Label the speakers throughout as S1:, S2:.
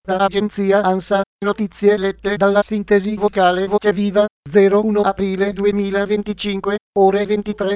S1: Da agenzia ANSA, notizie lette dalla sintesi vocale Voce Viva, 01 aprile 2025, ore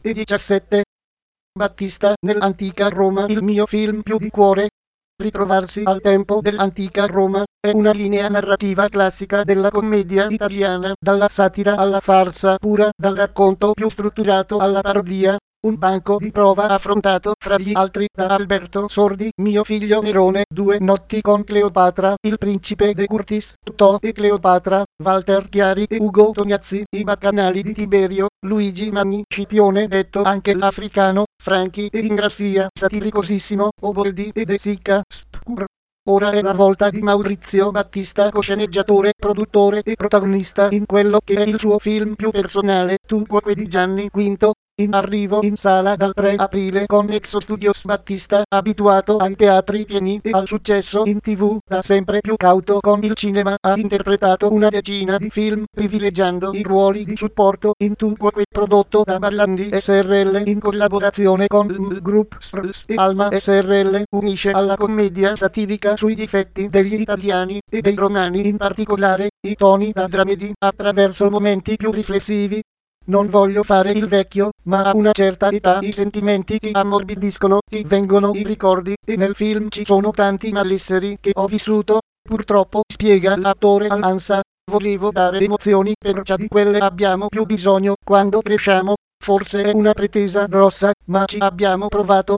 S1: 23:17. Battista nell'antica Roma, il mio film più di cuore. Ritrovarsi al tempo dell'antica Roma è una linea narrativa classica della commedia italiana, dalla satira alla farsa pura, dal racconto più strutturato alla parodia. Un banco di prova affrontato fra gli altri da Alberto Sordi, Mio figlio Nerone, Due notti con Cleopatra, Il principe de Curtis, Totò e Cleopatra, Walter Chiari e Ugo Tognazzi, I baccanali di Tiberio, Luigi Magni, Scipione detto anche l'Africano, Franchi e Ingrassia, satiricosissimo, Oboldi e De Sica, Spur. Ora è la volta di Maurizio Battista, co-sceneggiatore, produttore e protagonista in quello che è il suo film più personale, Tunque di Gianni V. In arrivo in sala dal 3 aprile con Nexo Studios. Battista, abituato ai teatri pieni e al successo in TV, da sempre più cauto con il cinema, ha interpretato una decina di film, privilegiando i ruoli di supporto in Tunque, prodotto da Barlandi SRL in collaborazione con il Group Srls e Alma SRL, unisce alla commedia satirica sui difetti degli italiani e dei romani, in particolare i toni da dramedy, attraverso momenti più riflessivi. Non voglio fare il vecchio, ma a una certa età i sentimenti ti ammorbidiscono, ti vengono i ricordi, e nel film ci sono tanti malesseri che ho vissuto. Purtroppo, spiega l'attore all'ANSA, volevo dare emozioni, perciò di quelle abbiamo più bisogno quando cresciamo. Forse è una pretesa grossa, ma ci abbiamo provato.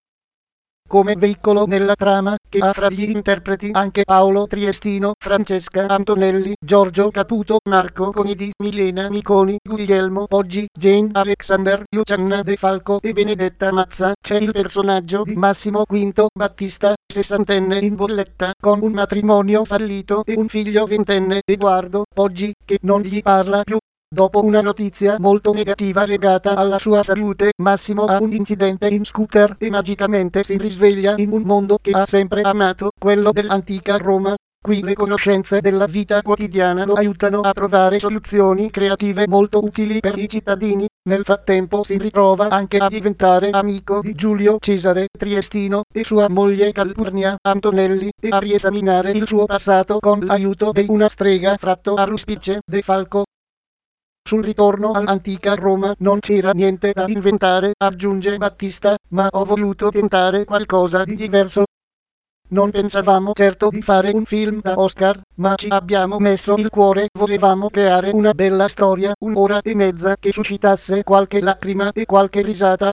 S1: Come veicolo nella trama, che ha fra gli interpreti anche Paolo Triestino, Francesca Antonelli, Giorgio Caputo, Marco Conidi, Milena Miconi, Guglielmo Poggi, Jane Alexander, Luciana De Falco e Benedetta Mazza, c'è il personaggio di Massimo V. Battista, sessantenne in bolletta, con un matrimonio fallito e un figlio ventenne, Edoardo Poggi, che non gli parla più. Dopo una notizia molto negativa legata alla sua salute, Massimo ha un incidente in scooter e magicamente si risveglia in un mondo che ha sempre amato, quello dell'antica Roma. Qui le conoscenze della vita quotidiana lo aiutano a trovare soluzioni creative molto utili per i cittadini. Nel frattempo si ritrova anche a diventare amico di Giulio Cesare Triestino e sua moglie Calpurnia Antonelli e a riesaminare il suo passato con l'aiuto di una strega fratto a Ruspice De Falco. Sul ritorno all'antica Roma non c'era niente da inventare, aggiunge Battista, ma ho voluto tentare qualcosa di diverso. Non pensavamo certo di fare un film da Oscar, ma ci abbiamo messo il cuore, volevamo creare una bella storia, un'ora e mezza che suscitasse qualche lacrima e qualche risata.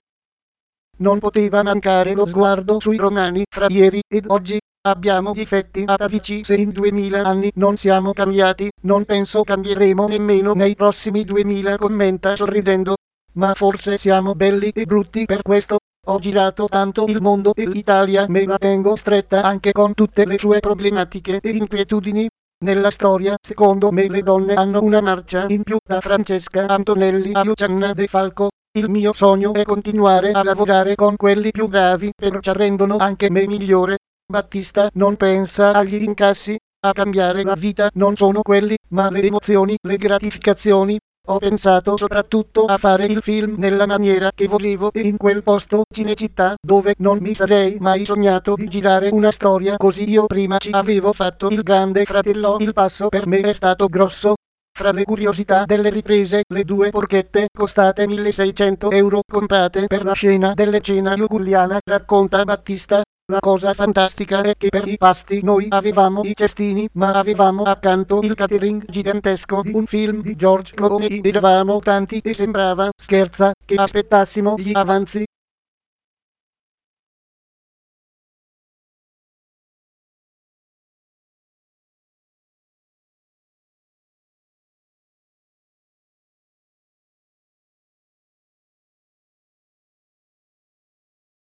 S1: Non poteva mancare lo sguardo sui romani fra ieri ed oggi. Abbiamo difetti atavici se in 2000 anni non siamo cambiati, non penso cambieremo nemmeno nei prossimi 2000, commenta sorridendo. Ma forse siamo belli e brutti per questo. Ho girato tanto il mondo e l'Italia me la tengo stretta anche con tutte le sue problematiche e inquietudini. Nella storia, secondo me, le donne hanno una marcia in più, da Francesca Antonelli a Luciana De Falco. Il mio sogno è continuare a lavorare con quelli più bravi, perciò rendono anche me migliore. Battista non pensa agli incassi, a cambiare la vita non sono quelli, ma le emozioni, le gratificazioni. Ho pensato soprattutto a fare il film nella maniera che volevo e in quel posto, Cinecittà, dove non mi sarei mai sognato di girare una storia così. Io prima ci avevo fatto Il Grande Fratello, il passo per me è stato grosso. Fra le curiosità delle riprese, le due porchette costate 1.600 euro comprate per la scena delle cena juguliana, racconta Battista. La cosa fantastica è che per i pasti noi avevamo i cestini, ma avevamo accanto il catering gigantesco di un film di George Clooney. Eravamo tanti e sembrava, scherza, che aspettassimo gli avanzi.